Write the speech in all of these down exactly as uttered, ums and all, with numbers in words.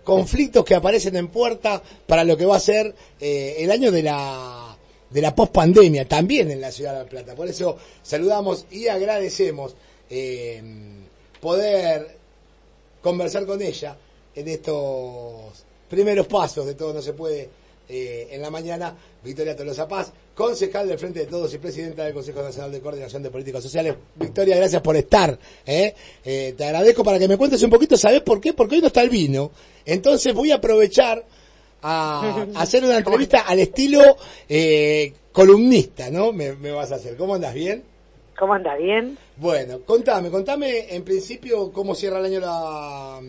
conflictos que aparecen en puerta para lo que va a ser eh, el año de la de la pospandemia, también en la ciudad de La Plata. Por eso saludamos y agradecemos eh, poder conversar con ella en estos primeros pasos de Todo No Se Puede eh, en la mañana. Victoria Tolosa Paz, concejal del Frente de Todos y presidenta del Consejo Nacional de Coordinación de Políticas Sociales. Victoria, gracias por estar. ¿eh? Eh, te agradezco para que me cuentes un poquito. ¿Sabés por qué? Porque hoy no está el vino. Entonces voy a aprovechar a, a hacer una entrevista al estilo eh, columnista, ¿no? Me, me vas a hacer. ¿Cómo andas? ¿Bien? ¿Cómo andas? ¿Bien? Bueno, contame, contame en principio cómo cierra el año la,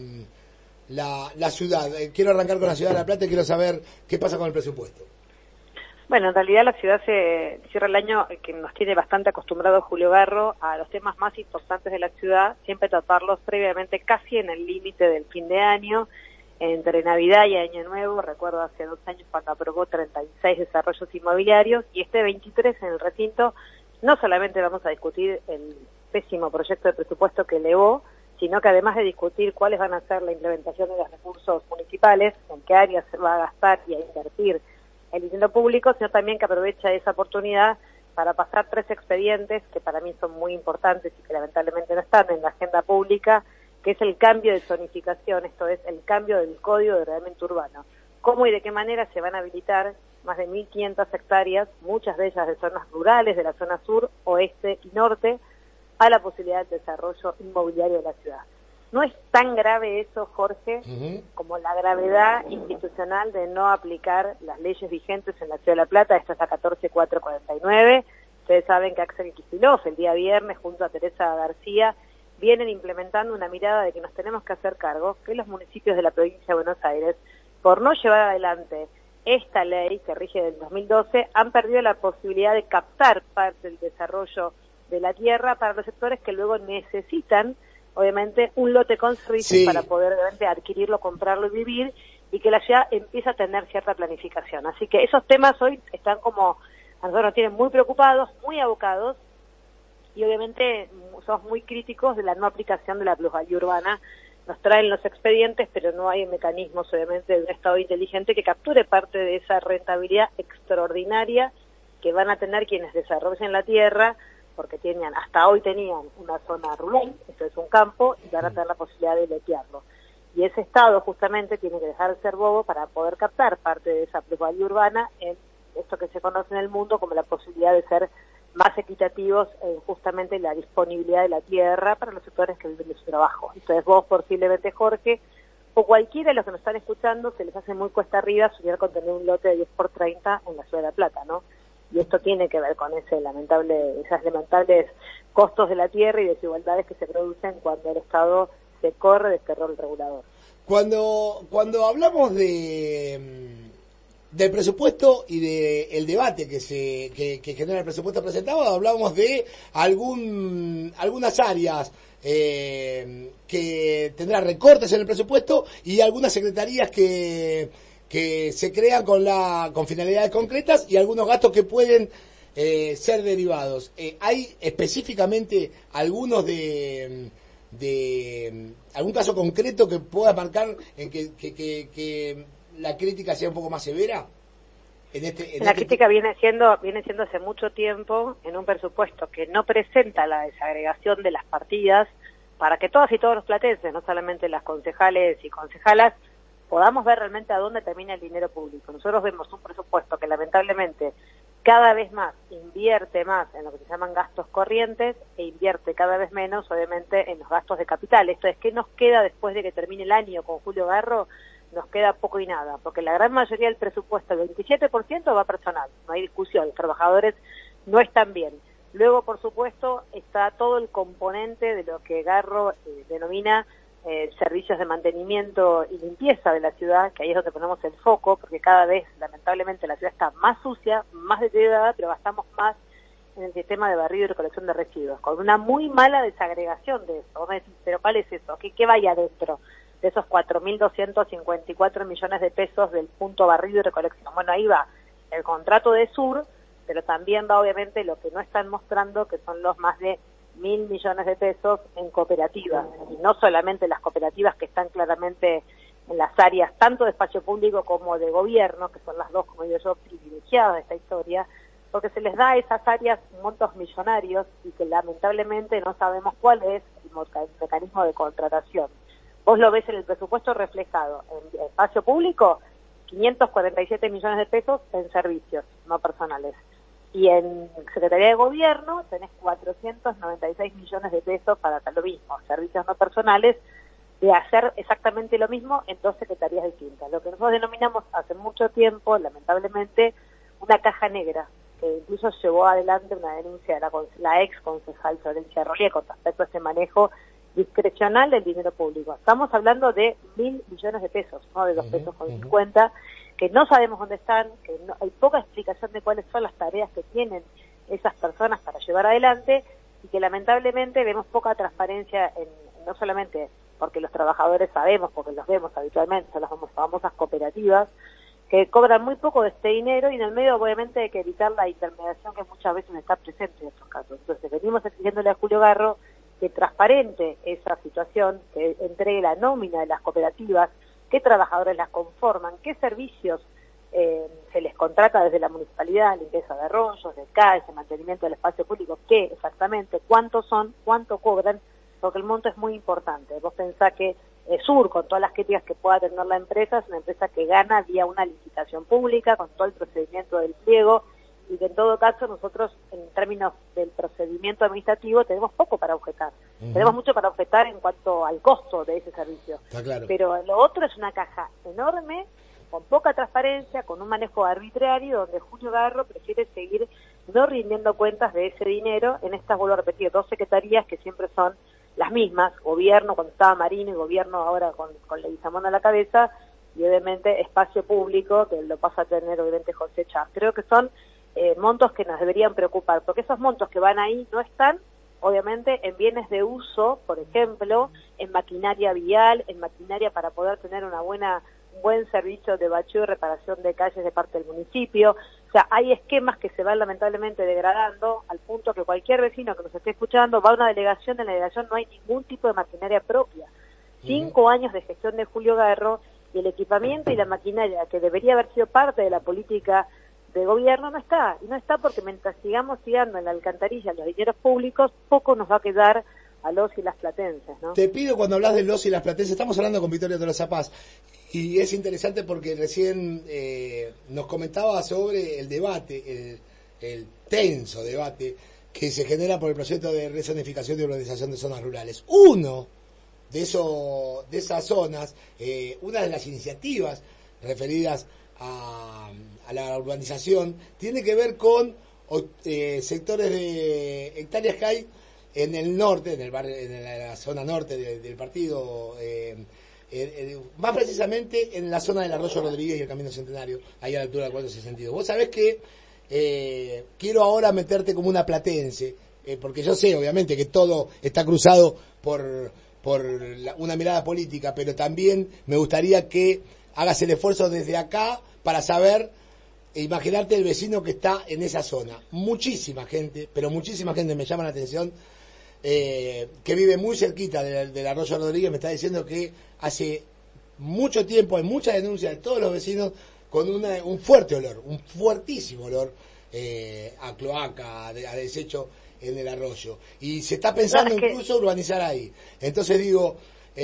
la, la ciudad. Eh, quiero arrancar con la ciudad de La Plata y quiero saber qué pasa con el presupuesto. Bueno, en realidad la ciudad se cierra el año que nos tiene bastante acostumbrado Julio Garro a los temas más importantes de la ciudad, siempre tratarlos previamente casi en el límite del fin de año, entre Navidad y Año Nuevo. Recuerdo hace dos años cuando aprobó treinta y seis desarrollos inmobiliarios, y este veintitrés en el recinto no solamente vamos a discutir el pésimo proyecto de presupuesto que elevó, sino que además de discutir cuáles van a ser la implementación de los recursos municipales, en qué áreas se va a gastar y a invertir el dinero público, sino también que aprovecha esa oportunidad para pasar tres expedientes que para mí son muy importantes y que lamentablemente no están en la agenda pública, que es el cambio de zonificación, esto es, el cambio del Código de Ordenamiento Urbano. ¿Cómo y de qué manera se van a habilitar más de mil quinientas hectáreas, muchas de ellas de zonas rurales de la zona sur, oeste y norte, a la posibilidad de desarrollo inmobiliario de la ciudad? No es tan grave eso, Jorge, uh-huh. como la gravedad institucional de no aplicar las leyes vigentes en la Ciudad de La Plata. Esta es la catorce mil cuatrocientos cuarenta y nueve. Ustedes saben que Axel Kicillof, el día viernes, junto a Teresa García, vienen implementando una mirada de que nos tenemos que hacer cargo, que los municipios de la provincia de Buenos Aires, por no llevar adelante esta ley que rige del dos mil doce, han perdido la posibilidad de captar parte del desarrollo de la tierra para los sectores que luego necesitan, obviamente, un lote con servicios sí. para poder obviamente adquirirlo, comprarlo y vivir, y que la ciudad empieza a tener cierta planificación. Así que esos temas hoy están como, a nosotros nos tienen muy preocupados, muy abocados, y obviamente somos muy críticos de la no aplicación de la plusvalía urbana. Nos traen los expedientes, pero no hay mecanismos, obviamente, de un Estado inteligente que capture parte de esa rentabilidad extraordinaria que van a tener quienes desarrollen la tierra, porque tenían, hasta hoy tenían una zona rural, esto es un campo, y van a tener la posibilidad de lotearlo. Y ese Estado justamente tiene que dejar de ser bobo para poder captar parte de esa plusvalía urbana en esto que se conoce en el mundo como la posibilidad de ser más equitativos en justamente la disponibilidad de la tierra para los sectores que viven de su trabajo. Entonces vos, posiblemente, Jorge, o cualquiera de los que nos están escuchando, se les hace muy cuesta arriba soñar con tener un lote de diez por treinta en la Ciudad de La Plata, ¿no? Y esto tiene que ver con ese lamentable, esas lamentables costos de la tierra y desigualdades que se producen cuando el Estado se corre de este rol regulador. Cuando cuando hablamos de del presupuesto y de el debate que se que, que genera el presupuesto presentado, hablábamos de algún algunas áreas eh, que tendrá recortes en el presupuesto y algunas secretarías que que se crean con la con finalidades concretas y algunos gastos que pueden eh, ser derivados. Eh, ¿Hay específicamente algunos de, de algún caso concreto que pueda marcar en que, que, que, que la crítica sea un poco más severa? En este, en la este crítica viene siendo viene siendo hace mucho tiempo en un presupuesto que no presenta la desagregación de las partidas para que todas y todos los platenses, no solamente las concejales y concejalas, podamos ver realmente a dónde termina el dinero público. Nosotros vemos un presupuesto que lamentablemente cada vez más invierte más en lo que se llaman gastos corrientes e invierte cada vez menos, obviamente, en los gastos de capital. Esto es, ¿qué nos queda después de que termine el año con Julio Garro? Nos queda poco y nada, porque la gran mayoría del presupuesto, el veintisiete por ciento, va personal, no hay discusión, los trabajadores no están bien. Luego, por supuesto, está todo el componente de lo que Garro eh, denomina Eh, servicios de mantenimiento y limpieza de la ciudad, que ahí es donde ponemos el foco, porque cada vez, lamentablemente, la ciudad está más sucia, más deteriorada, pero gastamos más en el sistema de barrido y recolección de residuos, con una muy mala desagregación de eso. Vos me decís, ¿pero cuál es eso? ¿Qué, qué vaya adentro de esos cuatro mil doscientos cincuenta y cuatro millones de pesos del punto barrido y recolección? Bueno, ahí va el contrato de Sur, pero también va, obviamente, lo que no están mostrando, que son los más de mil millones de pesos en cooperativas, y no solamente las cooperativas que están claramente en las áreas tanto de espacio público como de gobierno, que son las dos, como digo yo, privilegiadas de esta historia, porque se les da a esas áreas montos millonarios y que lamentablemente no sabemos cuál es el mecanismo de contratación. Vos lo ves en el presupuesto reflejado en espacio público, quinientos cuarenta y siete millones de pesos en servicios, no personales. Y en Secretaría de Gobierno tenés cuatrocientos noventa y seis millones de pesos para lo mismo, servicios no personales, de hacer exactamente lo mismo en dos secretarías distintas. Lo que nosotros denominamos hace mucho tiempo, lamentablemente, una caja negra, que incluso llevó adelante una denuncia de la, la ex concejal Florencia Rollier con respecto a este manejo discrecional del dinero público. Estamos hablando de mil millones de pesos, no de dos uh-huh, pesos con uh-huh. cincuenta, que no sabemos dónde están, que no, hay poca explicación de cuáles son las tareas que tienen esas personas para llevar adelante y que lamentablemente vemos poca transparencia en, no solamente porque los trabajadores sabemos, porque los vemos habitualmente, son las famosas cooperativas, que cobran muy poco de este dinero y en el medio obviamente hay que evitar la intermediación que muchas veces está presente en estos casos. Entonces venimos exigiéndole a Julio Garro que transparente esa situación, que entregue la nómina de las cooperativas, qué trabajadores las conforman, qué servicios eh, se les contrata desde la municipalidad, limpieza de arroyos, de calles, mantenimiento del espacio público, qué exactamente, cuántos son, cuánto cobran, porque el monto es muy importante. Vos pensás que eh, Sur, con todas las críticas que pueda tener la empresa, es una empresa que gana vía una licitación pública, con todo el procedimiento del pliego, y que en todo caso nosotros, en términos del procedimiento administrativo, tenemos poco para objetar. Uh-huh. Tenemos mucho para objetar en cuanto al costo de ese servicio. Está claro. Pero lo otro es una caja enorme, con poca transparencia, con un manejo arbitrario, donde Julio Garro prefiere seguir no rindiendo cuentas de ese dinero en estas, vuelvo a repetir, dos secretarías que siempre son las mismas, gobierno cuando estaba Marino y gobierno ahora con, con Leguizamón a la cabeza, y obviamente espacio público, que lo pasa a tener obviamente José Chávez. Creo que son eh, montos que nos deberían preocupar, porque esos montos que van ahí no están, obviamente, en bienes de uso, por ejemplo, en maquinaria vial, en maquinaria para poder tener una buena un buen servicio de bacheo y reparación de calles de parte del municipio. O sea, hay esquemas que se van lamentablemente degradando al punto que cualquier vecino que nos esté escuchando va a una delegación, en la delegación no hay ningún tipo de maquinaria propia. Cinco uh-huh. años de gestión de Julio Garro y el equipamiento y la maquinaria que debería haber sido parte de la política de gobierno no está. Y no está porque mientras sigamos tirando en la alcantarilla los dineros públicos, poco nos va a quedar a los y las platenses, ¿no? Te pido, cuando hablas de los y las platenses, estamos hablando con Victoria Tolosa Paz, y es interesante porque recién eh, nos comentaba sobre el debate, el, el tenso debate que se genera por el proyecto de rezonificación y urbanización de zonas rurales. Uno de, eso, de esas zonas, eh, una de las iniciativas referidas a, a la urbanización, tiene que ver con eh, sectores de hectáreas que hay en el norte, en el barrio, en la zona norte de, del partido, eh, eh, eh, más precisamente en la zona del Arroyo Rodríguez y el Camino Centenario, ahí a la altura del cuatro sesenta y dos. Vos sabés que eh, quiero ahora meterte como una platense, eh, porque yo sé, obviamente, que todo está cruzado por, por la, una mirada política, pero también me gustaría que hagas el esfuerzo desde acá para saber e imaginarte el vecino que está en esa zona. Muchísima gente, pero muchísima gente me llama la atención, eh, que vive muy cerquita del, del Arroyo Rodríguez, me está diciendo que hace mucho tiempo hay muchas denuncias de todos los vecinos con una, un fuerte olor, un fuertísimo olor eh, a cloaca, a, de, a desecho en el arroyo. Y se está pensando no, incluso que... urbanizar ahí. Entonces digo...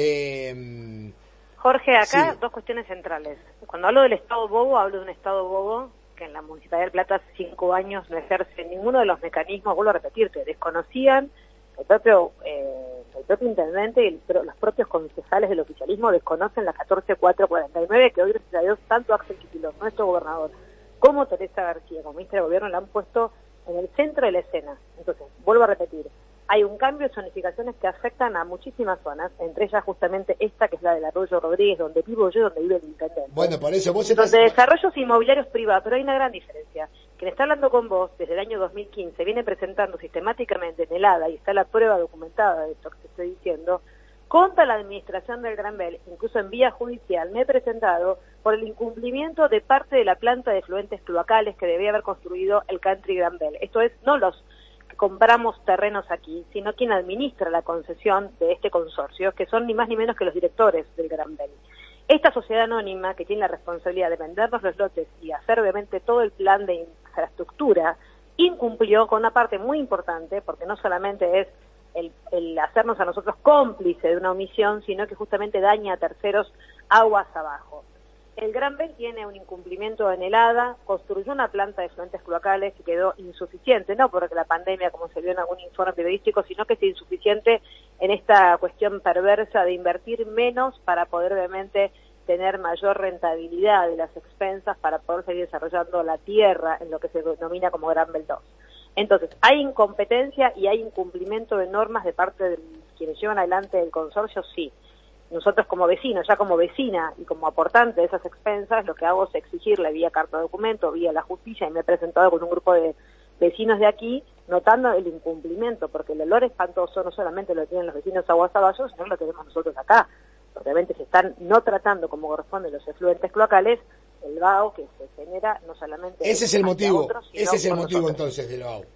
Eh, Jorge, acá sí. dos cuestiones centrales. Cuando hablo del Estado bobo, hablo de un Estado bobo que en la Municipalidad del Plata hace cinco años no ejerce ninguno de los mecanismos, vuelvo a repetirte, desconocían, el propio eh, el propio intendente y el, los propios concejales del oficialismo desconocen la catorce mil cuatrocientos cuarenta y nueve que hoy, gracias a Dios, tanto Axel Kicillof, nuestro gobernador, como Teresa García, como ministra de Gobierno, la han puesto en el centro de la escena. Entonces, vuelvo a repetir, hay un cambio de zonificaciones que afectan a muchísimas zonas, entre ellas justamente esta que es la del Arroyo Rodríguez, donde vivo yo, donde vive el intendente. Bueno, por eso vos estás... Entonces, desarrollos inmobiliarios privados, pero hay una gran diferencia. Quien está hablando con vos desde el año dos mil quince viene presentando sistemáticamente en el A D A, y está la prueba documentada de esto que te estoy diciendo, contra la administración del Gran Bel, incluso en vía judicial, me he presentado por el incumplimiento de parte de la planta de efluentes cloacales que debía haber construido el Country Gran Bel. Esto es, no los compramos terrenos aquí, sino quien administra la concesión de este consorcio, que son ni más ni menos que los directores del Gran Bel. Esta sociedad anónima, que tiene la responsabilidad de vendernos los lotes y hacer obviamente todo el plan de infraestructura, incumplió con una parte muy importante, porque no solamente es el, el hacernos a nosotros cómplice de una omisión, sino que justamente daña a terceros aguas abajo. El Gran Bel tiene un incumplimiento en el A D A, construyó una planta de efluentes cloacales que quedó insuficiente, no porque la pandemia, como se vio en algún informe periodístico, sino que es insuficiente en esta cuestión perversa de invertir menos para poder obviamente tener mayor rentabilidad de las expensas para poder seguir desarrollando la tierra en lo que se denomina como Gran Bel dos. Entonces, hay incompetencia y hay incumplimiento de normas de parte de quienes llevan adelante el consorcio, sí. Nosotros como vecinos, ya como vecina y como aportante de esas expensas, lo que hago es exigirle vía carta de documento, vía la justicia, y me he presentado con un grupo de vecinos de aquí, notando el incumplimiento, porque el olor espantoso no solamente lo tienen los vecinos aguas abajo, sino que lo tenemos nosotros acá. Obviamente se están no tratando como corresponde los efluentes cloacales, el vaho que se genera no solamente... Ese es el motivo, otros, ese es el motivo nosotros. entonces del vaho.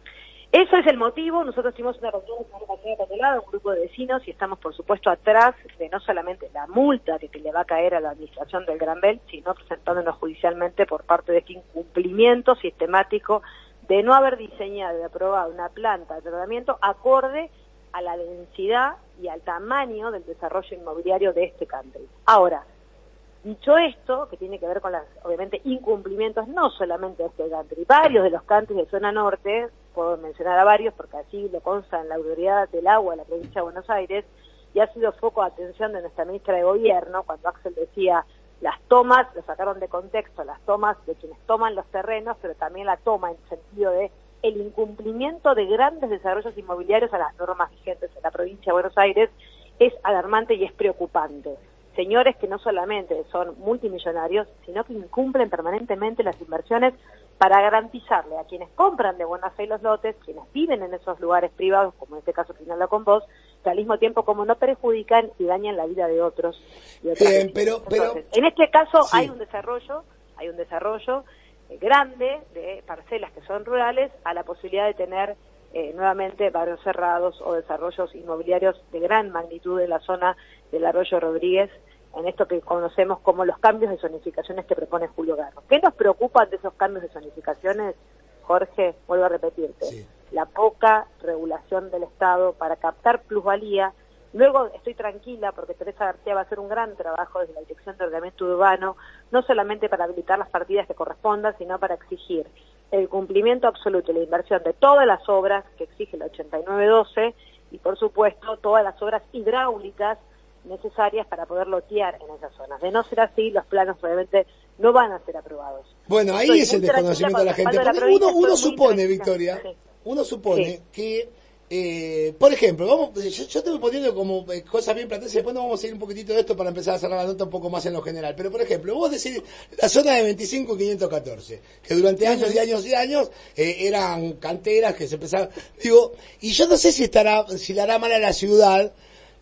Eso es el motivo. Nosotros tuvimos una reunión con un grupo de vecinos y estamos, por supuesto, atrás de no solamente la multa que, que le va a caer a la administración del Gran Bel, sino presentándonos judicialmente por parte de este incumplimiento sistemático de no haber diseñado y aprobado una planta de tratamiento acorde a la densidad y al tamaño del desarrollo inmobiliario de este country. Ahora, dicho esto, que tiene que ver con los, obviamente, incumplimientos no solamente de este country, varios de los countries de zona norte, puedo mencionar a varios porque así lo consta en la Autoridad del Agua de la Provincia de Buenos Aires, y ha sido foco de atención de nuestra ministra de Gobierno, cuando Axel decía las tomas, lo sacaron de contexto, las tomas de quienes toman los terrenos, pero también la toma en sentido de el incumplimiento de grandes desarrollos inmobiliarios a las normas vigentes en la Provincia de Buenos Aires es alarmante y es preocupante. Señores que no solamente son multimillonarios, sino que incumplen permanentemente las inversiones para garantizarle a quienes compran de buena fe los lotes, quienes viven en esos lugares privados, como en este caso Final con vos, que al mismo tiempo como no perjudican y dañan la vida de otros. Y Bien, pero, pero Entonces, en este caso sí. hay un desarrollo, hay un desarrollo eh, grande de parcelas que son rurales a la posibilidad de tener eh, nuevamente barrios cerrados o desarrollos inmobiliarios de gran magnitud en la zona del Arroyo Rodríguez, en esto que conocemos como los cambios de zonificaciones que propone Julio Garro. ¿Qué nos preocupa de esos cambios de zonificaciones, Jorge? Vuelvo a repetirte. Sí. La poca regulación del Estado para captar plusvalía. Luego estoy tranquila porque Teresa García va a hacer un gran trabajo desde la Dirección de Ordenamiento Urbano, no solamente para habilitar las partidas que correspondan, sino para exigir el cumplimiento absoluto y la inversión de todas las obras que exige la ochenta y nueve doce y, por supuesto, todas las obras hidráulicas necesarias para poder lotear en esas zonas. De no ser así, los planos obviamente no van a ser aprobados. Bueno, ahí Estoy es el desconocimiento de la gente. de la Porque provincia, uno, uno estoy muy supone, tranquila. Victoria, Sí. uno supone Sí. que, eh, por ejemplo, vamos, yo, yo te voy poniendo como eh, cosas bien planteadas y después nos vamos a ir un poquitito de esto para empezar a cerrar la nota un poco más en lo general. Pero, por ejemplo, vos decís la zona de veinticinco quinientos catorce, que durante años y años y años eh, eran canteras que se empezaron, digo, y yo no sé si estará, si le hará mal a la ciudad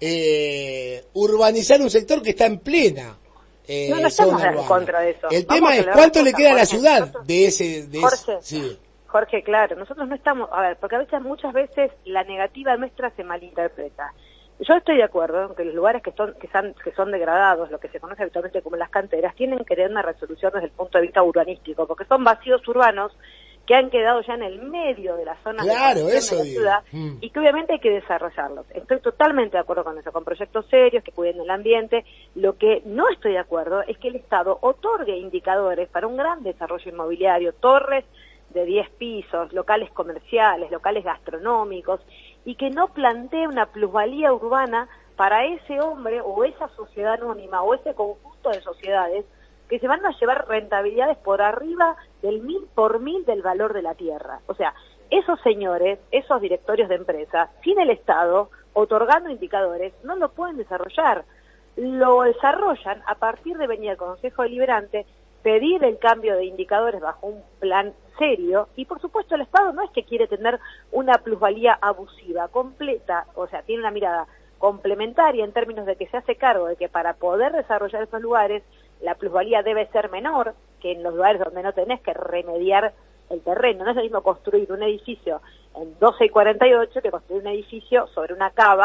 eh, urbanizar un sector que está en plena eh, No, no estamos zona en urbana. contra de eso. El Vamos tema a es hablar cuánto de le cosas, queda a la Jorge. ciudad Nosotros- de ese, de Jorge, ese, sí. Jorge, claro, nosotros no estamos, a ver, porque a veces, muchas veces la negativa nuestra se malinterpreta. Yo estoy de acuerdo en que los lugares que son, que son, que son degradados, lo que se conoce habitualmente como las canteras, tienen que tener una resolución desde el punto de vista urbanístico, porque son vacíos urbanos que han quedado ya en el medio de las zonas Claro, de eso la digo. ciudad Mm. y que obviamente hay que desarrollarlos. Estoy totalmente de acuerdo con eso, con proyectos serios que cuiden el ambiente. Lo que no estoy de acuerdo es que el Estado otorgue indicadores para un gran desarrollo inmobiliario, torres de diez pisos, locales comerciales, locales gastronómicos, y que no plantee una plusvalía urbana para ese hombre o esa sociedad anónima o ese conjunto de sociedades que se van a llevar rentabilidades por arriba del mil por mil del valor de la tierra. O sea, esos señores, esos directorios de empresas, sin el Estado, otorgando indicadores, no lo pueden desarrollar. Lo desarrollan a partir de venir al Consejo Deliberante, pedir el cambio de indicadores bajo un plan serio, y por supuesto el Estado no es que quiere tener una plusvalía abusiva, completa, o sea, tiene una mirada complementaria en términos de que se hace cargo de que para poder desarrollar esos lugares, la plusvalía debe ser menor que en los lugares donde no tenés que remediar el terreno. No es lo mismo construir un edificio en doce y cuarenta y ocho que construir un edificio sobre una cava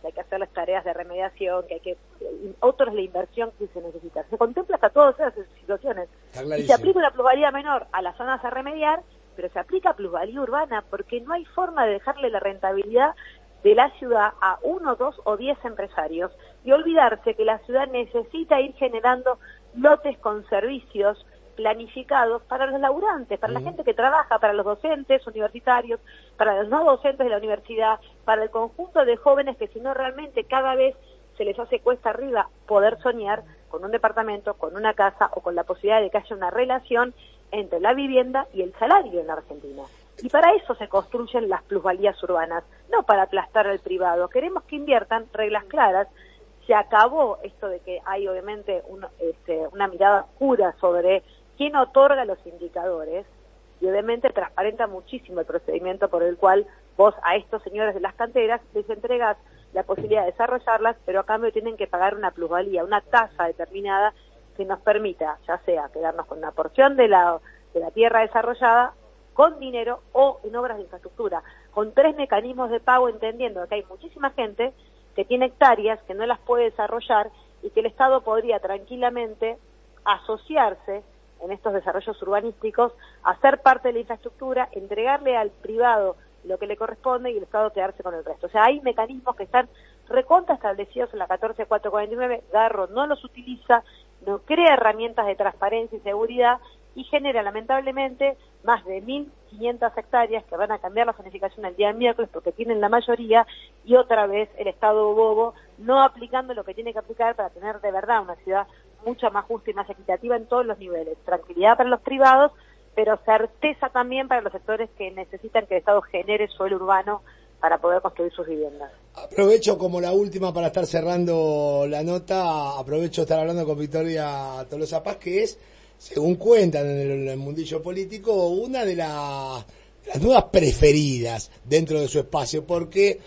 que hay que hacer las tareas de remediación, que hay que, otro es la inversión que se necesita. Se contempla hasta todas esas situaciones. Y se aplica una plusvalía menor a las zonas a remediar, pero se aplica plusvalía urbana, porque no hay forma de dejarle la rentabilidad de la ciudad a uno, dos o diez empresarios y olvidarse que la ciudad necesita ir generando lotes con servicios planificados para los laburantes, para mm. la gente que trabaja, para los docentes universitarios, para los no docentes de la universidad, para el conjunto de jóvenes que si no realmente cada vez se les hace cuesta arriba poder soñar con un departamento, con una casa o con la posibilidad de que haya una relación entre la vivienda y el salario en la Argentina. Y para eso se construyen las plusvalías urbanas, no para aplastar al privado. Queremos que inviertan reglas claras. Se acabó esto de que hay obviamente un, este, una mirada oscura sobre quién otorga los indicadores y obviamente transparenta muchísimo el procedimiento por el cual vos a estos señores de las canteras les entregas la posibilidad de desarrollarlas, pero a cambio tienen que pagar una plusvalía, una tasa determinada que nos permita, ya sea quedarnos con una porción de la, de la tierra desarrollada, con dinero o en obras de infraestructura, con tres mecanismos de pago, entendiendo que hay muchísima gente que tiene hectáreas que no las puede desarrollar y que el Estado podría tranquilamente asociarse en estos desarrollos urbanísticos, hacer parte de la infraestructura, entregarle al privado lo que le corresponde y el Estado quedarse con el resto. O sea, hay mecanismos que están recontra establecidos en la catorce mil cuatrocientos cuarenta y nueve, Garro no los utiliza, no crea herramientas de transparencia y seguridad y genera lamentablemente más de mil quinientas hectáreas que van a cambiar la zonificación el día del miércoles porque tienen la mayoría y otra vez el Estado bobo no aplicando lo que tiene que aplicar para tener de verdad una ciudad mucho más justa y más equitativa en todos los niveles. Tranquilidad para los privados, pero certeza también para los sectores que necesitan que el Estado genere suelo urbano para poder construir sus viviendas. Aprovecho como la última para estar cerrando la nota, aprovecho estar hablando con Victoria Tolosa Paz, que es, según cuentan en el, en el mundillo político, una de la, las nuevas preferidas dentro de su espacio, porque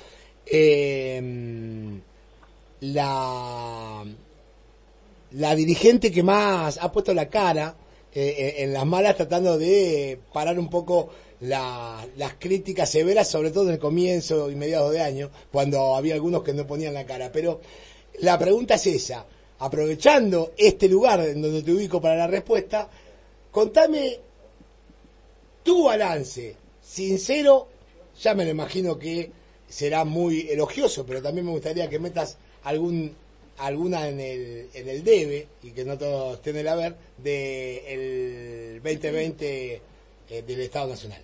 eh, la, la dirigente que más ha puesto la cara eh, en las malas tratando de parar un poco la, las críticas severas, sobre todo en el comienzo y mediados de año, cuando había algunos que no ponían la cara. Pero la pregunta es esa. Aprovechando este lugar en donde te ubico para la respuesta, contame tu balance, sincero, ya me lo imagino que será muy elogioso, pero también me gustaría que metas algún alguna en el en el debe, y que no todos estén en el haber, del veinte veinte eh, del Estado Nacional.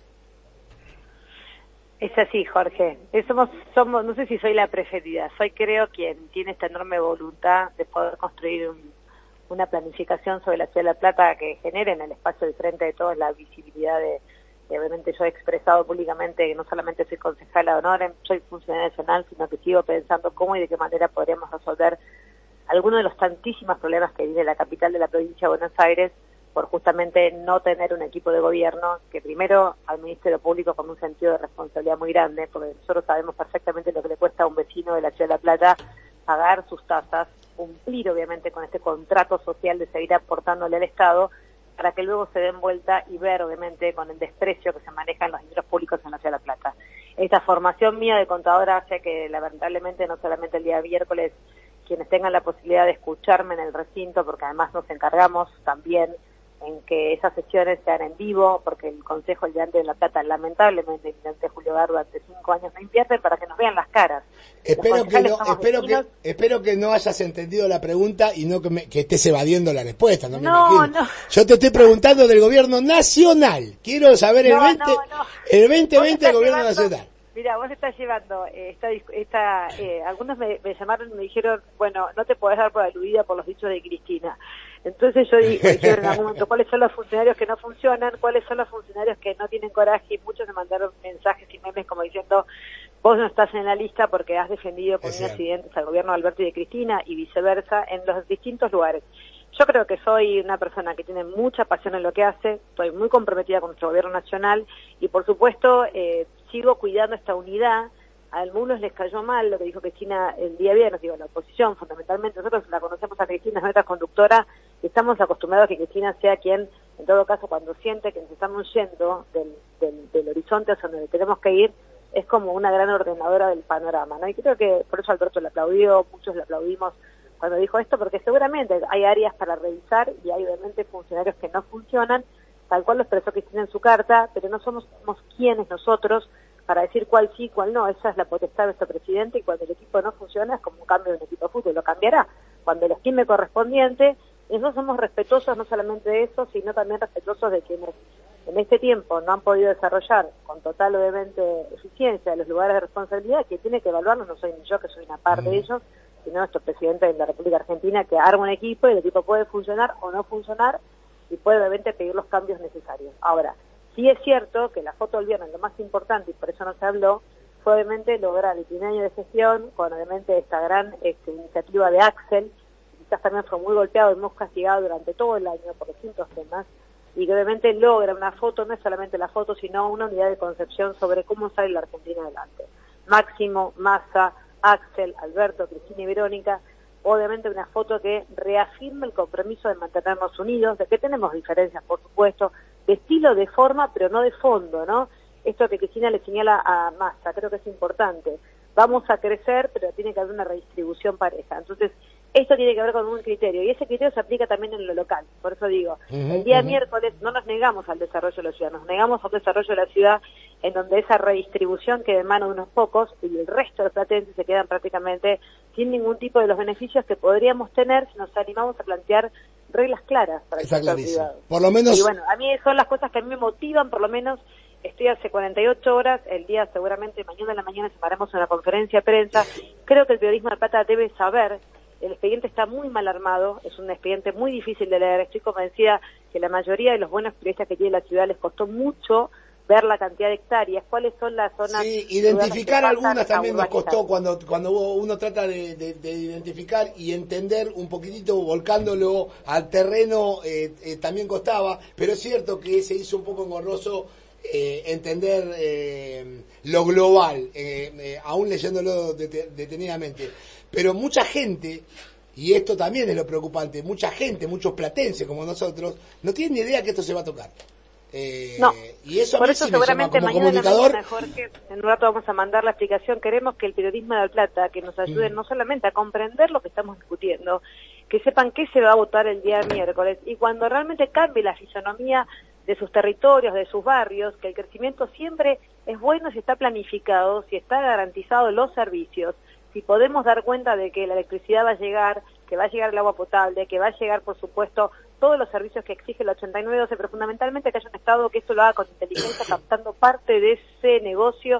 Es así, Jorge. Somos, somos, no sé si soy la preferida, soy creo quien tiene esta enorme voluntad de poder construir un, una planificación sobre la Ciudad de La Plata que genere en el espacio de frente de todos la visibilidad de, de, obviamente yo he expresado públicamente que no solamente soy concejala de honor, soy funcionaria nacional, sino que sigo pensando cómo y de qué manera podríamos resolver algunos de los tantísimos problemas que vive la capital de la provincia de Buenos Aires, por justamente no tener un equipo de gobierno que primero administre lo público con un sentido de responsabilidad muy grande, porque nosotros sabemos perfectamente lo que le cuesta a un vecino de la Ciudad de La Plata pagar sus tasas, cumplir obviamente con este contrato social de seguir aportándole al Estado, para que luego se den vuelta y ver obviamente con el desprecio que se maneja en los dineros públicos en la Ciudad de La Plata. Esta formación mía de contadora hace que lamentablemente no solamente el día miércoles quienes tengan la posibilidad de escucharme en el recinto, porque además nos encargamos también en que esas sesiones sean en vivo, porque el Consejo Deliberante de La Plata, lamentablemente, el presidente Julio Garro durante cinco años no invierte para que nos vean las caras. Espero que no, espero que, espero que no hayas entendido la pregunta y no que, me, que estés evadiendo la respuesta, no me no, imagino. No. Yo te estoy preguntando del gobierno nacional. Quiero saber el no, veinte, no, no. el veinte veinte del gobierno llevando, nacional. Mira, vos estás llevando eh, esta, esta eh, algunos me, me llamaron y me dijeron, bueno, no te podés dar por aludida por los dichos de Cristina. Entonces yo dije, dijeron en algún momento, ¿cuáles son los funcionarios que no funcionan? ¿Cuáles son los funcionarios que no tienen coraje? Y muchos me mandaron mensajes y memes como diciendo, vos no estás en la lista porque has defendido con unos accidentes al gobierno de Alberto y de Cristina y viceversa en los distintos lugares. Yo creo que soy una persona que tiene mucha pasión en lo que hace, estoy muy comprometida con nuestro gobierno nacional y por supuesto eh, sigo cuidando esta unidad. A algunos les cayó mal lo que dijo Cristina el día viernes, digo, la oposición fundamentalmente, nosotros la conocemos a Cristina, es nuestra conductora, y estamos acostumbrados a que Cristina sea quien, en todo caso, cuando siente que nos estamos yendo del, del, del horizonte hacia donde tenemos que ir, es como una gran ordenadora del panorama, ¿no? Y creo que por eso Alberto le aplaudió, muchos le aplaudimos cuando dijo esto, porque seguramente hay áreas para revisar y hay obviamente funcionarios que no funcionan, tal cual lo expresó Cristina en su carta, pero no somos, somos quienes nosotros para decir cuál sí, cuál no. Esa es la potestad de nuestro presidente, y cuando el equipo no funciona es como un cambio de un equipo de fútbol, lo cambiará cuando lo estime correspondiente. Y nosotros somos respetuosos no solamente de eso, sino también respetuosos de quienes en este tiempo no han podido desarrollar con total, obviamente, eficiencia los lugares de responsabilidad, que tiene que evaluarnos. No soy ni yo, que soy una parte de ellos, sino nuestro presidente de la República Argentina, que arma un equipo y el equipo puede funcionar o no funcionar y puede obviamente pedir los cambios necesarios. Ahora, sí es cierto que la foto del viernes, lo más importante, y por eso no se habló, fue obviamente lograr el primer año de gestión con obviamente esta gran este, iniciativa de Axel. Quizás también fue muy golpeado y muy castigado durante todo el año por distintos temas, y que obviamente logra una foto, no es solamente la foto, sino una unidad de concepción sobre cómo sale la Argentina adelante. Máximo, Massa, Axel, Alberto, Cristina y Verónica, obviamente una foto que reafirma el compromiso de mantenernos unidos, de que tenemos diferencias, por supuesto, de estilo, de forma, pero no de fondo, ¿no? Esto que Cristina le señala a Massa, creo que es importante. Vamos a crecer, pero tiene que haber una redistribución pareja. Entonces, esto tiene que ver con un criterio, y ese criterio se aplica también en lo local. Por eso digo, uh-huh, el día uh-huh. miércoles no nos negamos al desarrollo de la ciudad, nos negamos al desarrollo de la ciudad en donde esa redistribución queda en manos de unos pocos y el resto de los platenses se quedan prácticamente sin ningún tipo de los beneficios que podríamos tener si nos animamos a plantear reglas claras para el sector privado. Por lo menos... Y bueno, a mí son las cosas que a mí me motivan, por lo menos. Estoy hace cuarenta y ocho horas, el día seguramente mañana en la mañana separamos una conferencia de prensa. Creo que el periodismo de Plata debe saber, el expediente está muy mal armado, es un expediente muy difícil de leer. Estoy convencida que la mayoría de los buenos periodistas que tiene la ciudad les costó mucho ver la cantidad de hectáreas, cuáles son las zonas... Sí, identificar algunas también nos costó cuando cuando uno trata de, de, de identificar y entender un poquitito, volcándolo al terreno, eh, eh, también costaba, pero es cierto que se hizo un poco engorroso eh, entender eh, lo global, eh, eh, aún leyéndolo det- detenidamente. Pero mucha gente, y esto también es lo preocupante, mucha gente, muchos platenses como nosotros, no tienen ni idea que esto se va a tocar. Eh, no, y eso por a mí eso sí me seguramente llama como mañana comunicador. en la mañana, Jorge, en un rato vamos a mandar la explicación. Queremos que el periodismo de La Plata, que nos ayude mm. no solamente a comprender lo que estamos discutiendo, que sepan qué se va a votar el día miércoles, y cuando realmente cambie la fisonomía de sus territorios, de sus barrios, que el crecimiento siempre es bueno si está planificado, si está garantizado los servicios, si podemos dar cuenta de que la electricidad va a llegar, que va a llegar el agua potable, que va a llegar, por supuesto, todos los servicios que exige el ochenta y nueve doce, pero fundamentalmente que haya un Estado que esto lo haga con inteligencia, captando parte de ese negocio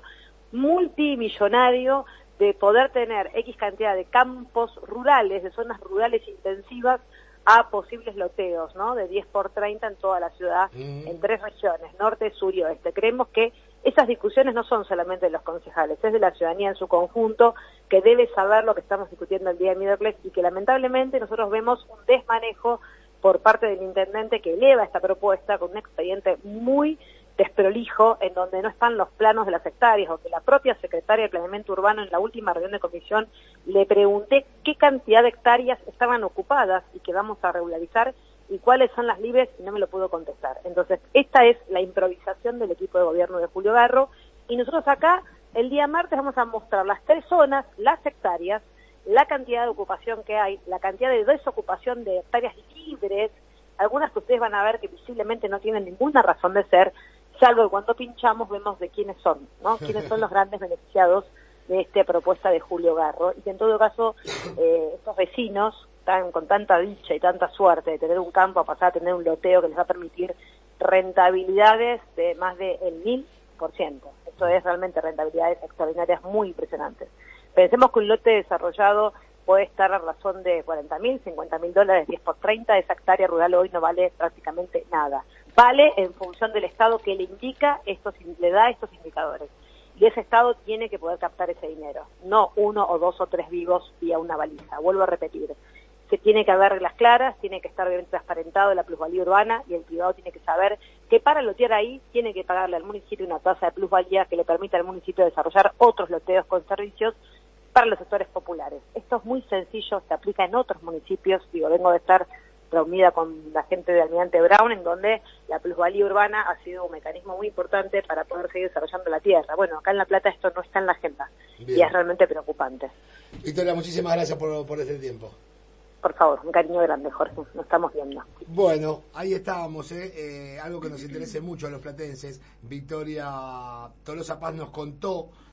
multimillonario de poder tener X cantidad de campos rurales, de zonas rurales intensivas, a posibles loteos, ¿no? De diez por treinta en toda la ciudad, mm. en tres regiones, norte, sur y oeste. Creemos que esas discusiones no son solamente de los concejales, es de la ciudadanía en su conjunto, que debe saber lo que estamos discutiendo el día de miércoles, y que lamentablemente nosotros vemos un desmanejo por parte del intendente que eleva esta propuesta con un expediente muy desprolijo, en donde no están los planos de las hectáreas, o que la propia secretaria de Planeamiento Urbano en la última reunión de comisión le pregunté qué cantidad de hectáreas estaban ocupadas y que vamos a regularizar y cuáles son las libres, y no me lo pudo contestar. Entonces, esta es la improvisación del equipo de gobierno de Julio Garro, y nosotros acá el día martes vamos a mostrar las tres zonas, las hectáreas, la cantidad de ocupación que hay, la cantidad de desocupación de hectáreas libres, algunas que ustedes van a ver que visiblemente no tienen ninguna razón de ser, salvo que cuando pinchamos vemos de quiénes son, ¿no? Quiénes son los grandes beneficiados de esta propuesta de Julio Garro, y que en todo caso eh, estos vecinos están con tanta dicha y tanta suerte de tener un campo a pasar a tener un loteo que les va a permitir rentabilidades de más del mil por ciento. Esto es realmente rentabilidades extraordinarias muy impresionantes. Pensemos que un lote desarrollado puede estar a razón de cuarenta mil, cincuenta mil dólares, diez por treinta, esa hectárea rural hoy no vale prácticamente nada. Vale en función del Estado que le indica estos, le da estos indicadores. Y ese Estado tiene que poder captar ese dinero, no uno o dos o tres vivos vía una baliza. Vuelvo a repetir, se tiene que haber reglas claras, tiene que estar bien transparentado la plusvalía urbana, y el privado tiene que saber que para lotear ahí tiene que pagarle al municipio una tasa de plusvalía que le permita al municipio desarrollar otros loteos con servicios para los sectores populares. Esto es muy sencillo, se aplica en otros municipios, digo, vengo de estar reunida con la gente de Almirante Brown, en donde la plusvalía urbana ha sido un mecanismo muy importante para poder seguir desarrollando la tierra. Bueno, acá en La Plata esto no está en la agenda. Bien. Y es realmente preocupante. Victoria, muchísimas gracias por, por este tiempo. Por favor, un cariño grande, Jorge, nos estamos viendo. Bueno, ahí estábamos, ¿eh? Eh, algo que nos interese mucho a los platenses. Victoria Tolosa Paz nos contó